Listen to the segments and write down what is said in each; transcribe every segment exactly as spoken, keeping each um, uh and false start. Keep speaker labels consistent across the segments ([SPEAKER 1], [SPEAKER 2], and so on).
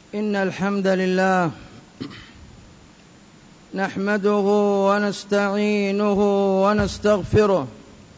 [SPEAKER 1] إن الحمد لله نحمده ونستعينه ونستغفره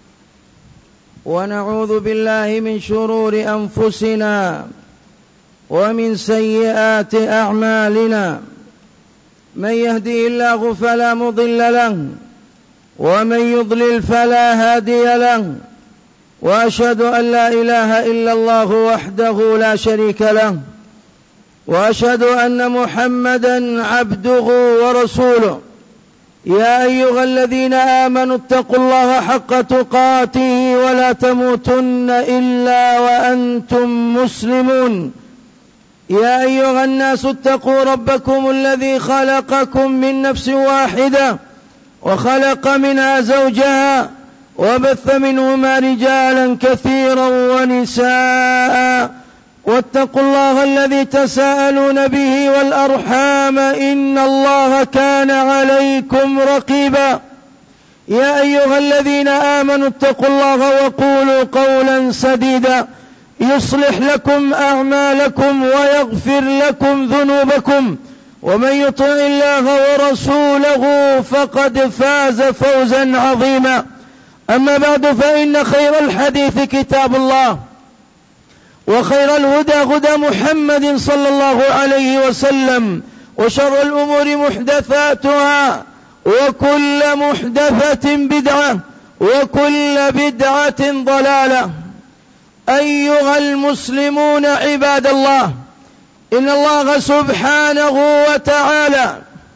[SPEAKER 1] ونعوذ بالله من شرور أنفسنا ومن سيئات أعمالنا. من يهدي الله فلا مضل له ومن يضلل فلا هادي له، وأشهد أن لا إله إلا الله وحده لا شريك له، وأشهد أن محمدا عبده ورسوله. يا أيها الذين آمنوا اتقوا الله حق تقاته ولا تموتن إلا وأنتم مسلمون. يا أيها الناس اتقوا ربكم الذي خلقكم من نفس واحدة وخلق منها زوجها وبث منهما رجالا كثيرا ونساء، واتقوا الله الذي تساءلون به والأرحام إن الله كان عليكم رقيبا. يا أيها الذين آمنوا اتقوا الله وقولوا قولا سديدا يصلح لكم أعمالكم ويغفر لكم ذنوبكم، ومن يطع الله ورسوله فقد فاز فوزا عظيما. أما بعد، فإن خير الحديث كتاب الله، وخير الهدى هدى محمد صلى الله عليه وسلم، وشر الأمور محدثاتها، وكل محدثة بدعة، وكل بدعة ضلالة. أيها المسلمون عباد الله، إن الله سبحانه وتعالى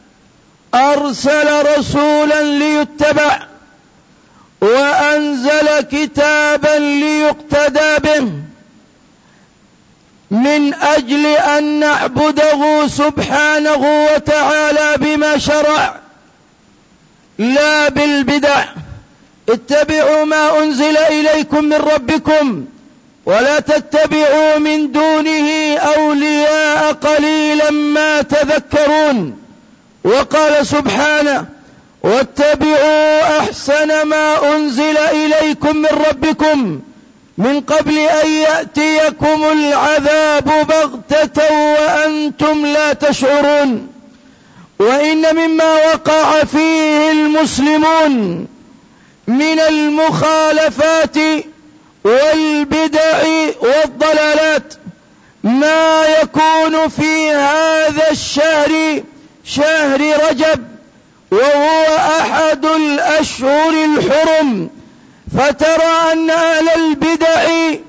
[SPEAKER 1] أرسل رسولا ليتبع، وأنزل كتابا ليقتدى به، من أجل أن نعبده سبحانه وتعالى بما شرع لا بالبدع. اتبعوا ما أنزل إليكم من ربكم ولا تتبعوا من دونه أولياء قليلا ما تذكرون. وقال سبحانه: واتبعوا أحسن ما أنزل إليكم من ربكم من قبل أن يأتيكم العذاب بغتة وأنتم لا تشعرون. وإن مما وقع فيه المسلمون من المخالفات والبدع والضلالات ما يكون في هذا الشهر، شهر رجب، وهو أحد الأشهر الحرم. فترى أن أهل البدع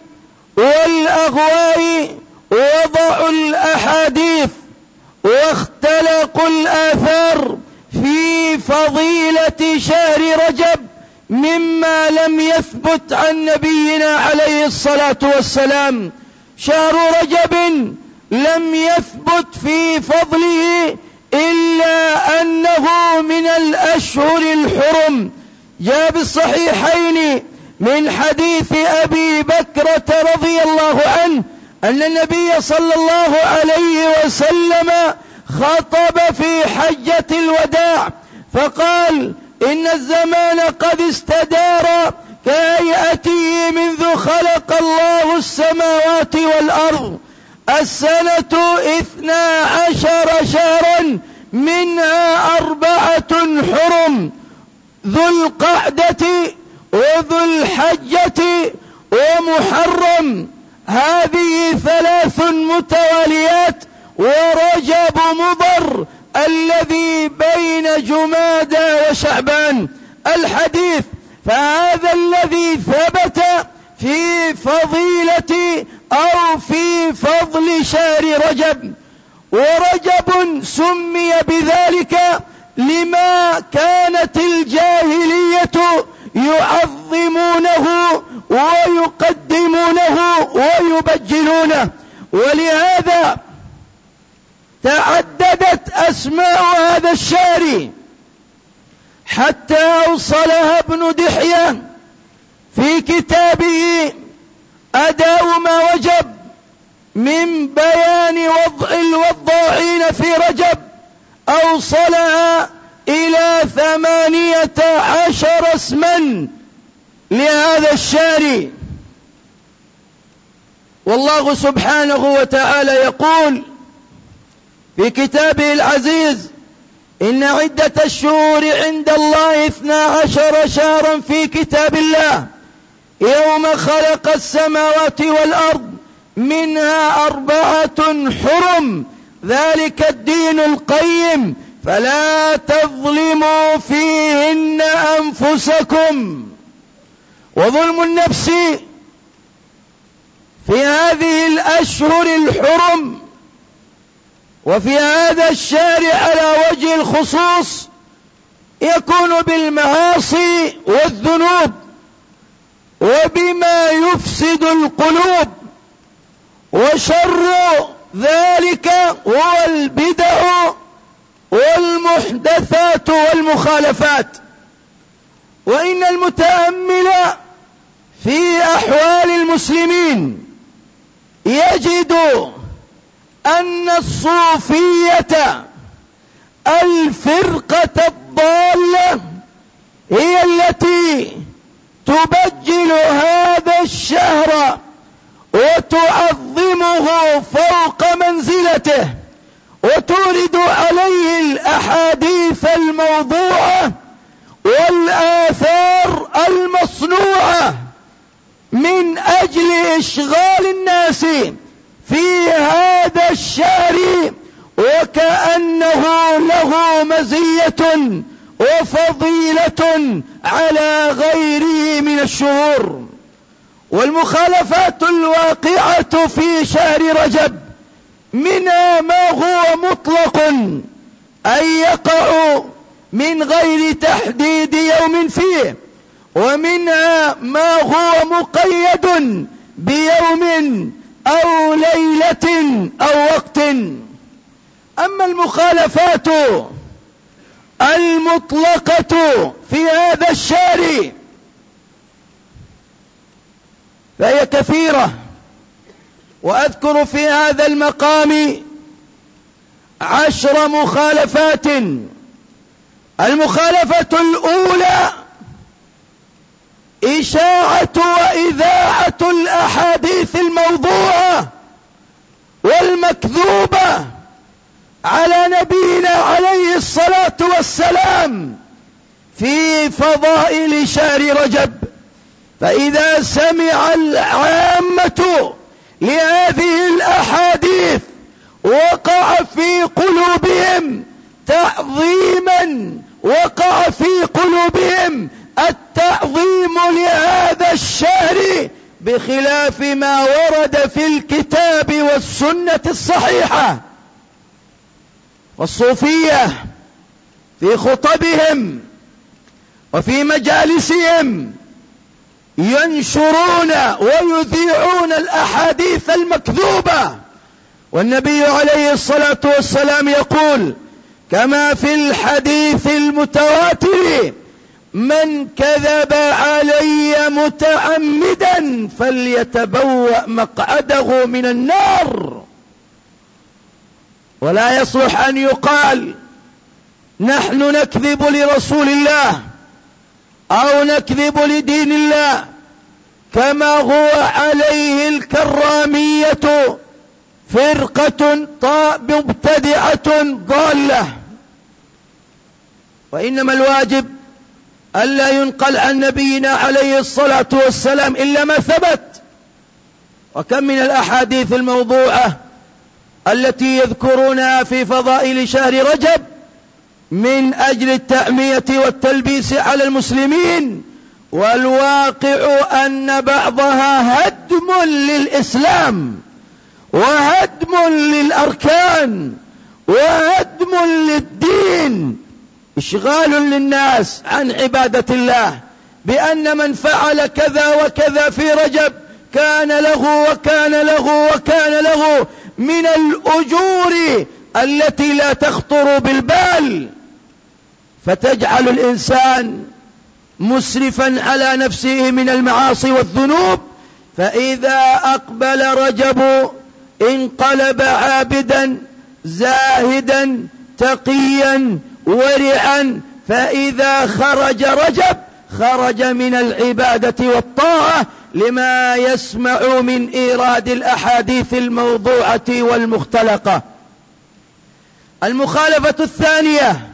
[SPEAKER 1] والأغواء وضعوا الأحاديث واختلقوا الآثار في فضيلة شهر رجب مما لم يثبت عن نبينا عليه الصلاة والسلام. شهر رجب لم يثبت في فضله إلا أنه من الأشهر الحرم. جاء بالصحيحين من حديث أبي بكرة رضي الله عنه أن النبي صلى الله عليه وسلم خطب في حجة الوداع فقال: إن الزمان قد استدار كهيئته منذ خلق الله السماوات والأرض، السنة اثنا عشر شهرا منها أربعة حرم، ذو القعدة وذو الحجة ومحرم، هذه ثلاث متواليات، ورجب مضر الذي بين جمادى وشعبان. الحديث: فهذا الذي ثبت في فضيلة أو في فضل شهر رجب. ورجب سمي بذلك لما كانت الجاهلية يعظمونه ويقدمونه ويبجلونه، ولهذا تعددت أسماء هذا الشهر حتى أوصلها ابن دحية في كتابه أداء ما وجب من بيان وضع الوضاعين في رجب، أوصلها إلى ثمانية عشر اسما لهذا الشهر. والله سبحانه وتعالى يقول: في كتابه العزيز: إن عدة الشهور عند الله اثنا عشر شهرا في كتاب الله يوم خلق السماوات والأرض منها أربعة حرم ذلك الدين القيم فلا تظلموا فيهن أنفسكم. وظلم النفس في هذه الأشهر الحرم وفي هذا الشهر على وجه الخصوص يكون بالمعاصي والذنوب وبما يفسد القلوب، وشر ذلك هو البدع والمحدثات والمخالفات. وإن المتأمل في أحوال المسلمين يجد أن الصوفية الفرقة الضالة هي التي تبجل هذا الشهر وتعظمه فوق منزلته وتورد عليه الأحاديث الموضوعة والآثار المصنوعة من أجل إشغال الناس في هذا الشهر وكأنه له مزية وفضيلة على غيره من الشهور. والمخالفات الواقعة في شهر رجب منها ما هو مطلق أن يقع من غير تحديد يوم فيه، ومنها ما هو مقيد بيوم أو ليلة أو وقت. أما المخالفات المطلقة في هذا الشهر فهي كثيرة، وأذكر في هذا المقام عشر مخالفات. المخالفة الأولى إشاعة وإذاعة الأحاديث الموضوعة والمكذوبة على نبينا عليه الصلاة والسلام في فضائل شهر رجب. فإذا سمع العامة لهذه الأحاديث وقع في قلوبهم تعظيما، وقع في قلوبهم التعظيم لهذا الشهر بخلاف ما ورد في الكتاب والسنة الصحيحة. والصوفية في خطبهم وفي مجالسهم ينشرون ويذيعون الأحاديث المكذوبة، والنبي عليه الصلاة والسلام يقول كما في الحديث المتواتر: من كذب علي متعمدا فليتبوأ مقعده من النار. ولا يصلح أن يقال نحن نكذب لرسول الله أو نكذب لدين الله كما هو عليه الكرامية فرقة مبتدعة ضالة. وإنما الواجب ألا ينقل عن نبينا عليه الصلاة والسلام إلا ما ثبت. وكم من الأحاديث الموضوعة التي يذكرونها في فضائل شهر رجب من أجل التعمية والتلبيس على المسلمين، والواقع أن بعضها هدم للإسلام وهدم للأركان وهدم للدين، إشغال للناس عن عبادة الله بأن من فعل كذا وكذا في رجب كان له وكان له وكان له من الأجور التي لا تخطر بالبال، فتجعل الإنسان مسرفا على نفسه من المعاصي والذنوب. فإذا أقبل رجب انقلب عابدا زاهدا تقيا ورعا، فإذا خرج رجب خرج من العبادة والطاعة لما يسمع من إيراد الأحاديث الموضوعة والمختلقة. المخالفة الثانية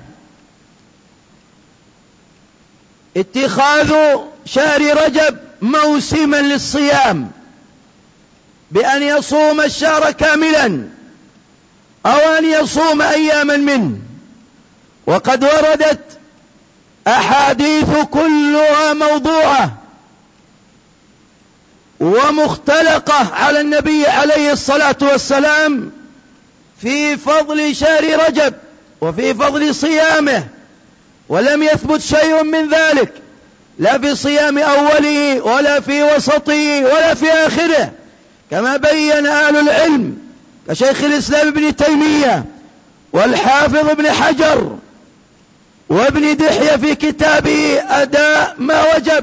[SPEAKER 1] اتخاذ شهر رجب موسما للصيام بأن يصوم الشهر كاملا أو أن يصوم أياما منه. وقد وردت أحاديث كلها موضوعة ومختلقة على النبي عليه الصلاة والسلام في فضل شهر رجب وفي فضل صيامه، ولم يثبت شيء من ذلك لا في صيام أوله ولا في وسطه ولا في آخره، كما بين أهل العلم كشيخ الإسلام ابن تيمية والحافظ ابن حجر وابن دحية في كتابه أداء ما وجب.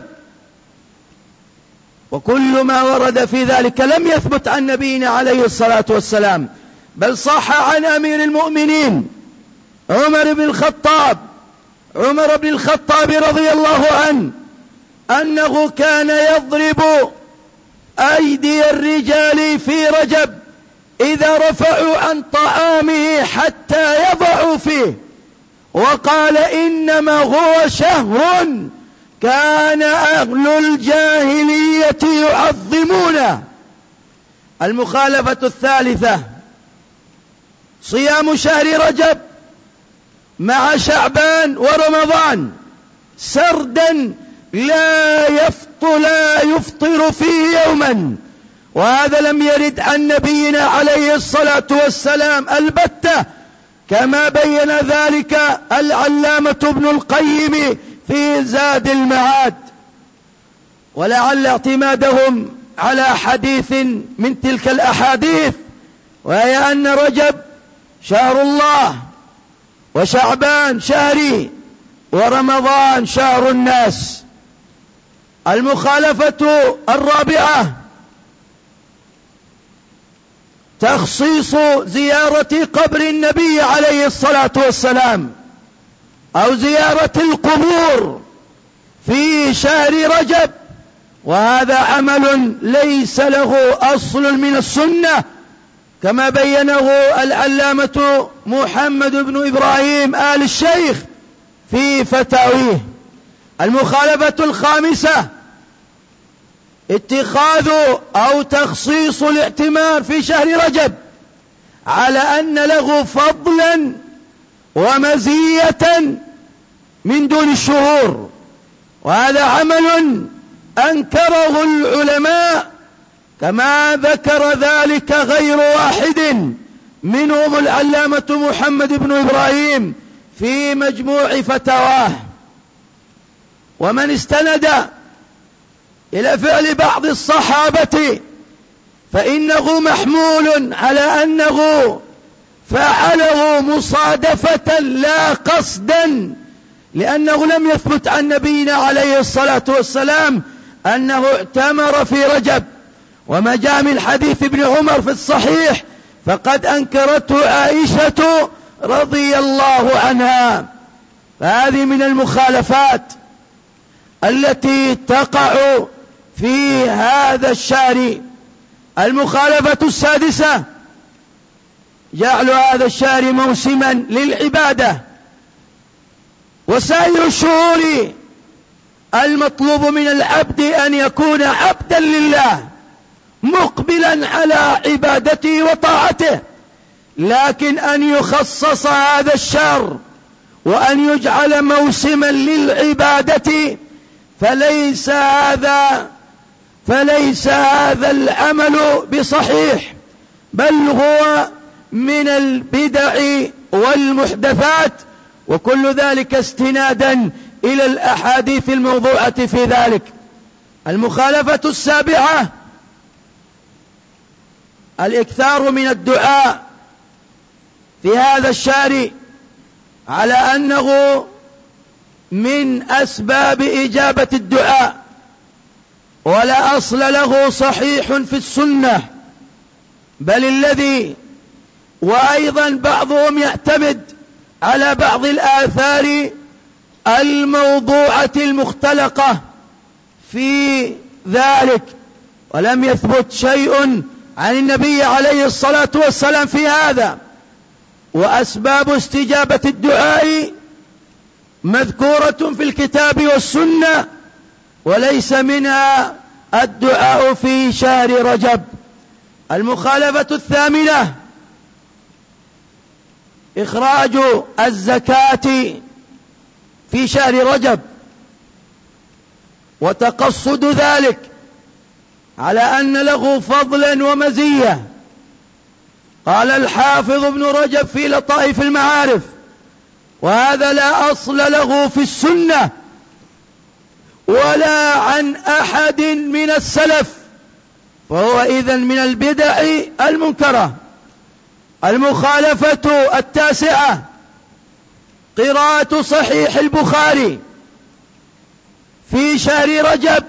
[SPEAKER 1] وكل ما ورد في ذلك لم يثبت عن نبينا عليه الصلاة والسلام، بل صح عن أمير المؤمنين عمر بن الخطاب عمر بن الخطاب رضي الله عنه أنه كان يضرب أيدي الرجال في رجب إذا رفعوا عن طعامه حتى يضعوا فيه، وقال إنما هو شهر كان أهل الجاهلية يعظمونه. المخالفة الثالثة صيام شهر رجب مع شعبان ورمضان سردا لا يفطر لا يفطر فيه يوما، وهذا لم يرد عن نبينا عليه الصلاة والسلام البتة، كما بين ذلك العلامة ابن القيم في زاد المعاد. ولعل اعتمادهم على حديث من تلك الأحاديث، وهي أن رجب شهر الله وشعبان شهري ورمضان شهر الناس. المخالفة الرابعة تخصيص زيارة قبر النبي عليه الصلاة والسلام أو زيارة القبور في شهر رجب، وهذا عمل ليس له أصل من السنة، كما بينه العلامة محمد بن إبراهيم آل الشيخ في فتاويه. المخالفة الخامسة اتخاذ أو تخصيص الاعتمار في شهر رجب على أن له فضلا ومزية من دون الشهور، وهذا عمل أنكره العلماء، كما ذكر ذلك غير واحد منهم العلامة محمد بن إبراهيم في مجموع فتاواه. ومن استند إلى فعل بعض الصحابة فإنه محمول على أنه فعله مصادفة لا قصدا، لأنه لم يثبت عن نبينا عليه الصلاة والسلام أنه اعتمر في رجب. وما جاء من حديث ابن عمر في الصحيح فقد أنكرته عائشة رضي الله عنها. فهذه من المخالفات التي تقع في هذا الشهر. المخالفة السادسة جعل هذا الشهر موسما للعبادة، وسائر الشهور المطلوب من العبد أن يكون عبدا لله مقبلا على عبادته وطاعته، لكن أن يخصص هذا الشهر وأن يجعل موسما للعبادة فليس هذا فليس هذا العمل بصحيح، بل هو من البدع والمحدثات، وكل ذلك استنادا إلى الأحاديث الموضوعة في ذلك. المخالفة السابعة الإكثار من الدعاء في هذا الشهر على أنه من أسباب إجابة الدعاء، ولا أصل له صحيح في السنة، بل الذي وأيضا بعضهم يعتمد على بعض الآثار الموضوعة المختلقة في ذلك، ولم يثبت شيء عن النبي عليه الصلاة والسلام في هذا. وأسباب استجابة الدعاء مذكورة في الكتاب والسنة، وليس منها الدعاء في شهر رجب. المخالفة الثامنة إخراج الزكاة في شهر رجب، وتقصد ذلك على أن له فضلا ومزية. قال الحافظ ابن رجب في لطائف المعارف: وهذا لا أصل له في السنة ولا عن أحد من السلف، فهو إذن من البدع المنكرة. المخالفة التاسعة قراءة صحيح البخاري في شهر رجب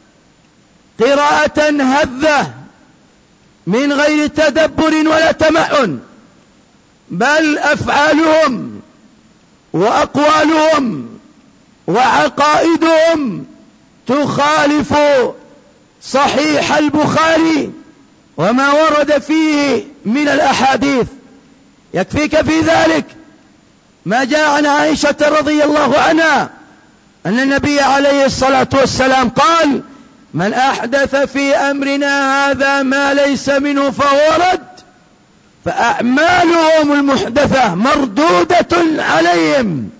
[SPEAKER 1] قراءة هذة من غير تدبر ولا تمعن، بل أفعالهم وأقوالهم وعقائدهم تخالف صحيح البخاري وما ورد فيه من الأحاديث. يكفيك في ذلك ما جاء عن عائشة رضي الله عنها أن النبي عليه الصلاة والسلام قال: من أحدث في أمرنا هذا ما ليس منه فهو رد، فأعمالهم المحدثة مردودة عليهم،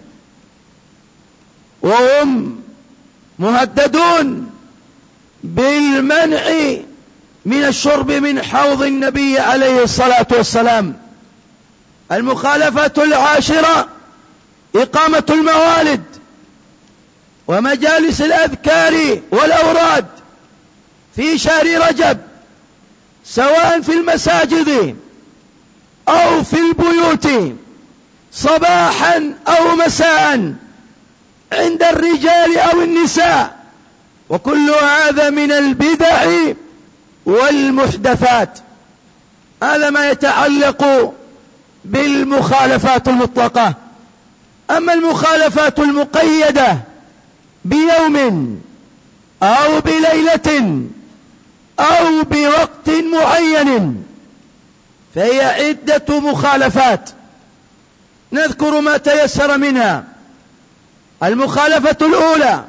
[SPEAKER 1] وهم مهددون بالمنع من الشرب من حوض النبي عليه الصلاة والسلام. المخالفة العاشرة إقامة الموالد ومجالس الأذكار والأوراد في شهر رجب، سواء في المساجد أو في البيوت، صباحا أو مساء، عند الرجال أو النساء، وكل هذا من البدع والمحدثات. هذا ما يتعلق بالمخالفات المطلقة. أما المخالفات المقيدة بيوم أو بليلة أو بوقت معين فهي عدة مخالفات، نذكر ما تيسر منها. المخالفة الأولى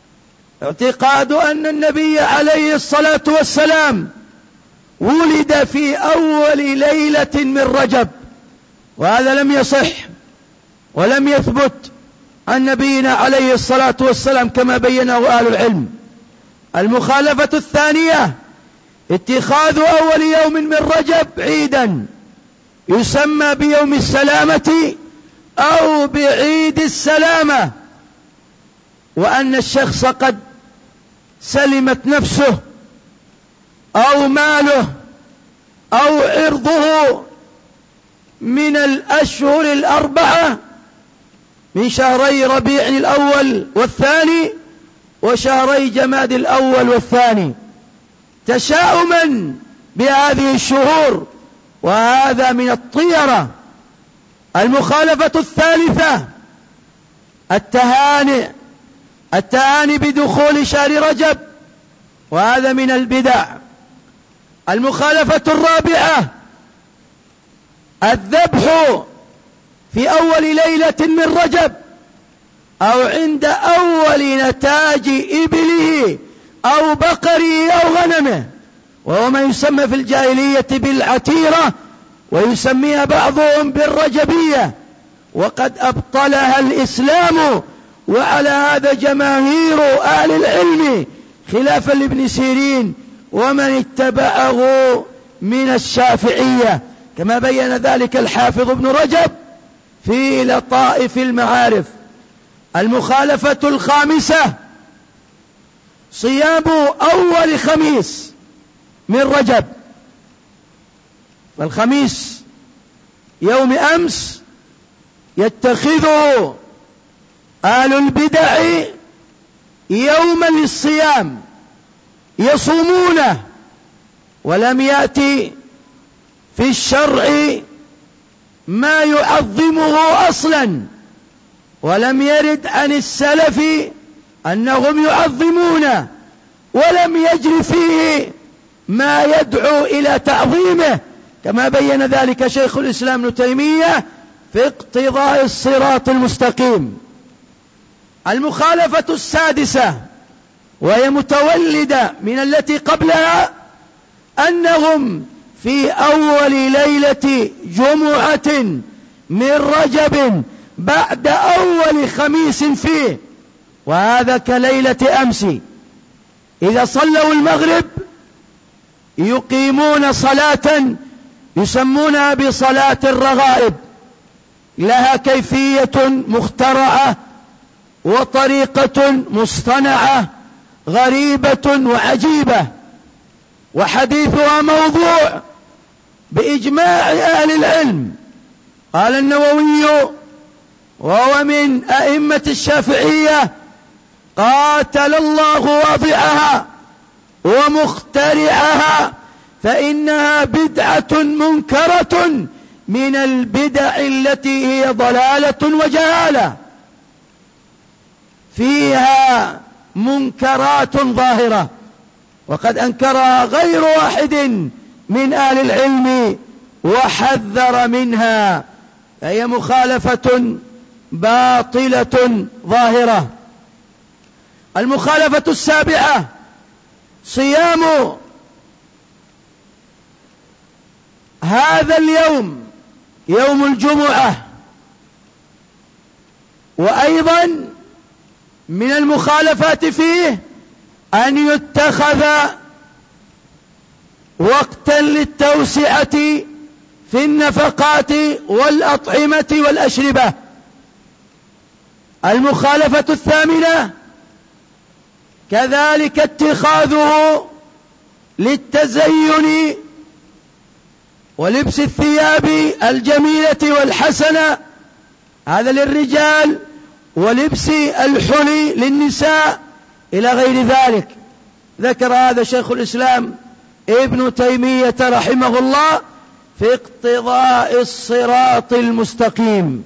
[SPEAKER 1] اعتقاد أن النبي عليه الصلاة والسلام ولد في أول ليلة من رجب، وهذا لم يصح ولم يثبت عن نبينا عليه الصلاة والسلام كما بينه أهل العلم. المخالفة الثانية اتخاذ أول يوم من رجب عيدا يسمى بيوم السلامة أو بعيد السلامة، وأن الشخص قد سلمت نفسه أو ماله أو عرضه من الأشهر الأربعة من شهري ربيع الأول والثاني وشهري جماد الأول والثاني تشاؤما بهذه الشهور، وهذا من الطيرة. المخالفة الثالثة التهاني التهاني بدخول شهر رجب، وهذا من البدع. المخالفة الرابعة الذبح في أول ليلة من رجب أو عند أول نتاج إبله أو بقره أو غنمه، وهو ما يسمى في الجاهلية بالعتيرة، ويسميها بعضهم بالرجبية، وقد أبطلها الإسلام، وعلى هذا جماهير أهل العلم خلافا لابن سيرين ومن اتبعه من الشافعية، كما بين ذلك الحافظ ابن رجب في لطائف المعارف. المخالفة الخامسة صيام أول خميس من رجب، والخميس يوم أمس يتخذه أهل البدع يوما للصيام يصومونه، ولم يأتي في الشرع ما يعظمه أصلا، ولم يرد عن السلف أنهم يعظمونه، ولم يجر فيه ما يدعو إلى تعظيمه، كما بين ذلك شيخ الإسلام ابن تيمية في اقتضاء الصراط المستقيم. المخالفة السادسة وهي متولدة من التي قبلها، أنهم في أول ليلة جمعة من رجب بعد أول خميس فيه، وهذا كليلة أمس، إذا صلوا المغرب يقيمون صلاة يسمونها بصلاة الرغائب، لها كيفية مخترعة وطريقة مصطنعة غريبة وعجيبة، وحديثها موضوع بإجماع أهل العلم. قال النووي وهو من أئمة الشافعية: قاتل الله واضعها ومخترعها، فإنها بدعة منكرة من البدع التي هي ضلالة وجهالة، فيها منكرات ظاهرة، وقد أنكرها غير واحد من أهل العلم وحذر منها، فهي مخالفة باطلة ظاهرة. المخالفة السابعة صيام هذا اليوم، يوم الجمعة. وأيضا من المخالفات فيه أن يتخذ وقتا للتوسعة في النفقات والأطعمة والأشربة. المخالفة الثامنة كذلك اتخاذه للتزين ولبس الثياب الجميلة والحسنة، هذا للرجال، ولبس الحلي للنساء، إلى غير ذلك. ذكر هذا شيخ الإسلام ابن تيمية رحمه الله في اقتضاء الصراط المستقيم.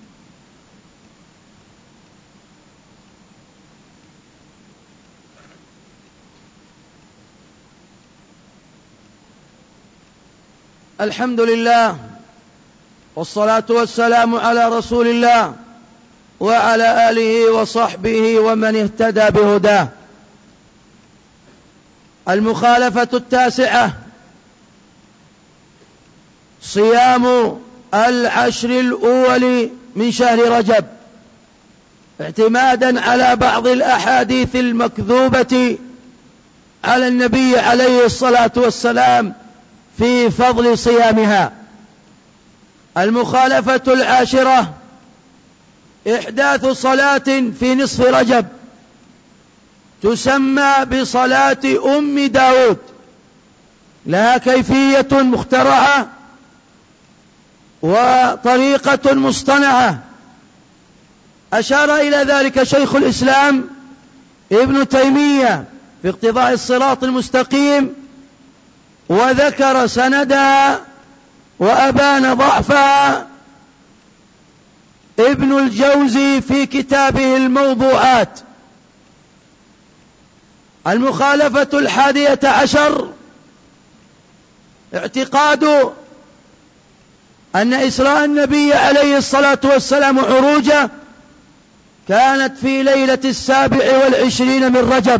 [SPEAKER 1] الحمد لله، والصلاة والسلام على رسول الله وعلى آله وصحبه ومن اهتدى بهداه. المخالفة التاسعة صيام العشر الأول من شهر رجب، اعتمادا على بعض الأحاديث المكذوبة على النبي عليه الصلاة والسلام في فضل صيامها. المخالفة العاشرة إحداث صلاة في نصف رجب تسمى بصلاة أم داود، لها كيفية مخترعة وطريقة مصطنعة، أشار إلى ذلك شيخ الإسلام ابن تيمية في اقتضاء الصراط المستقيم، وذكر سندها وأبان ضعفها ابن الجوزي في كتابه الموضوعات. المخالفة الحادية عشر اعتقاد أن إسراء النبي عليه الصلاة والسلام عروجه كانت في ليلة السابع والعشرين من رجب،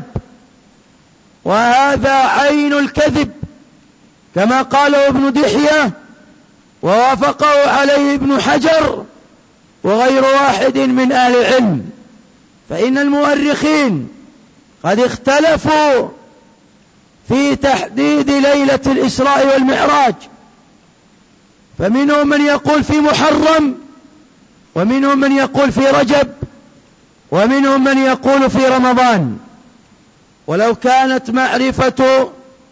[SPEAKER 1] وهذا عين الكذب كما قاله ابن دحية، ووافقه عليه ابن حجر وغير واحد من أهل العلم، فإن المؤرخين قد اختلفوا في تحديد ليلة الإسراء والمعراج، فمنهم من يقول في محرم، ومنهم من يقول في رجب، ومنهم من يقول في رمضان. ولو كانت معرفة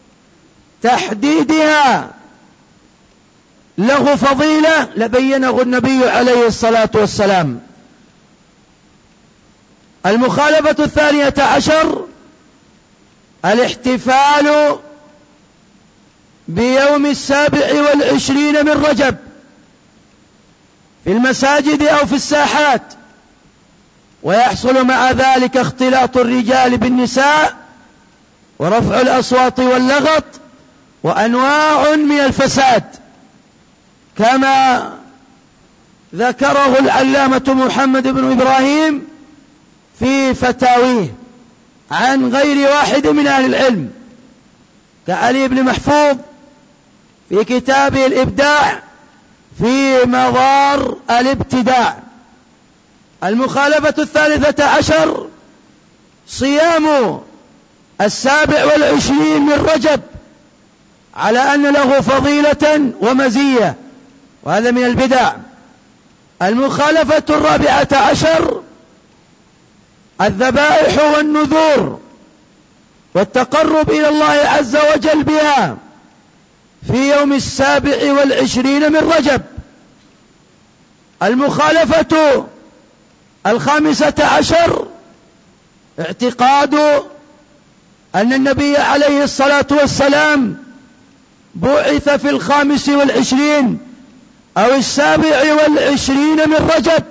[SPEAKER 1] تحديدها له فضيلة لبينه النبي عليه الصلاة والسلام. المخالفة الثانية عشر الاحتفال بيوم السابع والعشرين من رجب في المساجد أو في الساحات، ويحصل مع ذلك اختلاط الرجال بالنساء ورفع الأصوات واللغط وأنواع من الفساد، كما ذكره العلامة محمد بن إبراهيم في فتاويه عن غير واحد من أهل العلم، كعلي بن محفوظ في كتابه الإبداع في مظار الابتداع. المخالفة الثالثة عشر صيام السابع والعشرين من رجب على أن له فضيلة ومزية، وهذا من البدع. المخالفة الرابعة عشر الذبائح والنذور والتقرب إلى الله عز وجل بها في يوم السابع والعشرين من رجب. المخالفة الخامسة عشر اعتقاد أن النبي عليه الصلاة والسلام بعث في الخامس والعشرين أو السابع والعشرين من رجب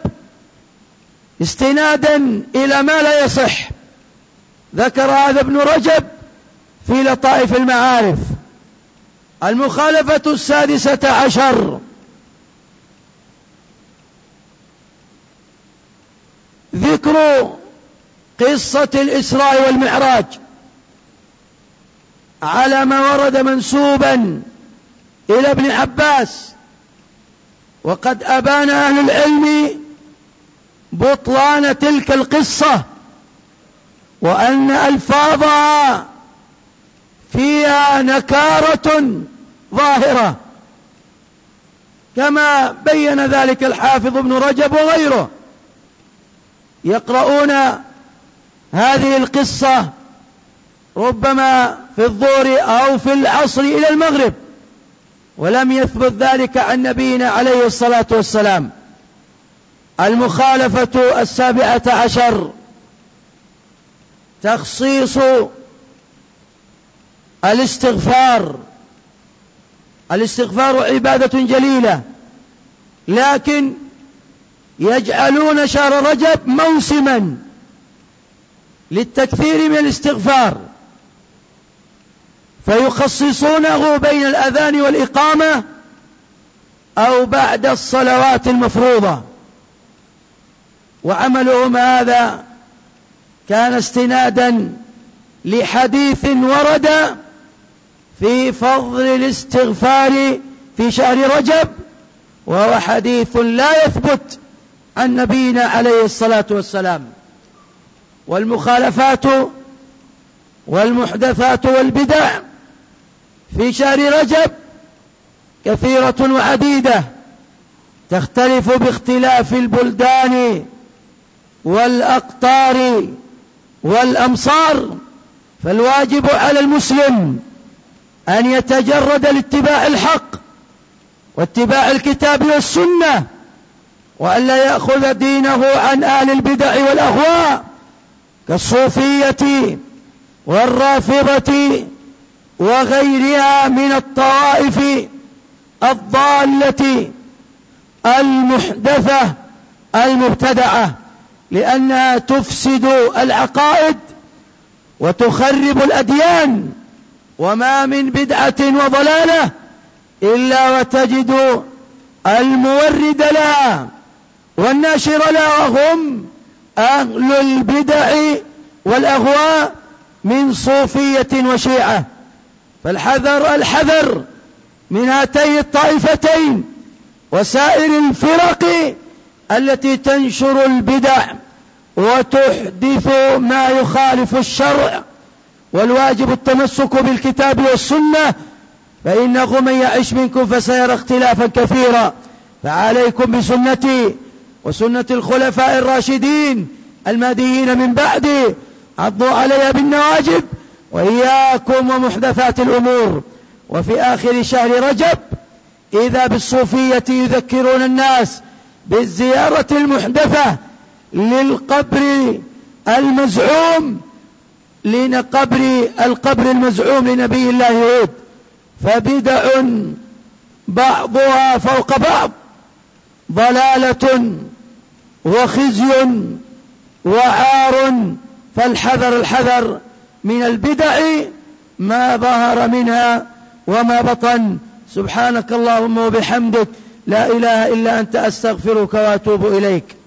[SPEAKER 1] استنادا إلى ما لا يصح. ذكر هذا ابن رجب في لطائف المعارف. المخالفة السادسة عشر ذكر قصة الإسراء والمعراج على ما ورد منسوبا إلى ابن عباس، وقد أبان أهل العلم بطلان تلك القصة، وأن ألفاظها فيها نكارة ظاهرة، كما بين ذلك الحافظ ابن رجب وغيره. يقرؤون هذه القصة ربما في الظهر أو في العصر إلى المغرب، ولم يثبت ذلك عن نبينا عليه الصلاة والسلام. المخالفة السابعة عشر تخصيص الاستغفار. الاستغفار عبادة جليلة، لكن يجعلون شهر رجب موسما للتكثير من الاستغفار، فيخصصونه بين الأذان والإقامة أو بعد الصلوات المفروضة. وعملهم هذا كان استنادا لحديث ورد في فضل الاستغفار في شهر رجب، وهو حديث لا يثبت عن نبينا عليه الصلاة والسلام. والمخالفات والمحدثات والبدع في شهر رجب كثيرة وعديدة، تختلف باختلاف البلدان والأقطار والأمصار. فالواجب على المسلم أن يتجرد لاتباع الحق واتباع الكتاب والسنة، وأن لا يأخذ دينه عن أهل البدع والأهواء كالصوفية والرافضة وغيرها من الطوائف الضالة المحدثة المبتدعة، لأنها تفسد العقائد وتخرب الأديان. وما من بدعة وضلالة إلا وتجد المورد لها والناشر لها هم أهل البدع والأهواء من صوفية وشيعة. فالحذر الحذر من هاتين الطائفتين وسائر الفرق التي تنشر البدع وتحدث ما يخالف الشرع. والواجب التمسك بالكتاب والسنة، فإنه من يعش منكم فسيرى اختلافا كثيرا. فعليكم بسنتي وسنة الخلفاء الراشدين المهديين من بعدي، عضوا عليها بالنواجذ، وإياكم ومحدثات الأمور. وفي آخر شهر رجب إذا بالصوفية يذكرون الناس بالزيارة المحدثة للقبر المزعوم لقبر القبر المزعوم لنبي الله هود. فبدع بعضها فوق بعض، ضلالة وخزي وعار. فالحذر الحذر من البدع ما ظهر منها وما بطن. سبحانك اللهم وبحمدك، لا إله إلا أنت أستغفرك وأتوب إليك.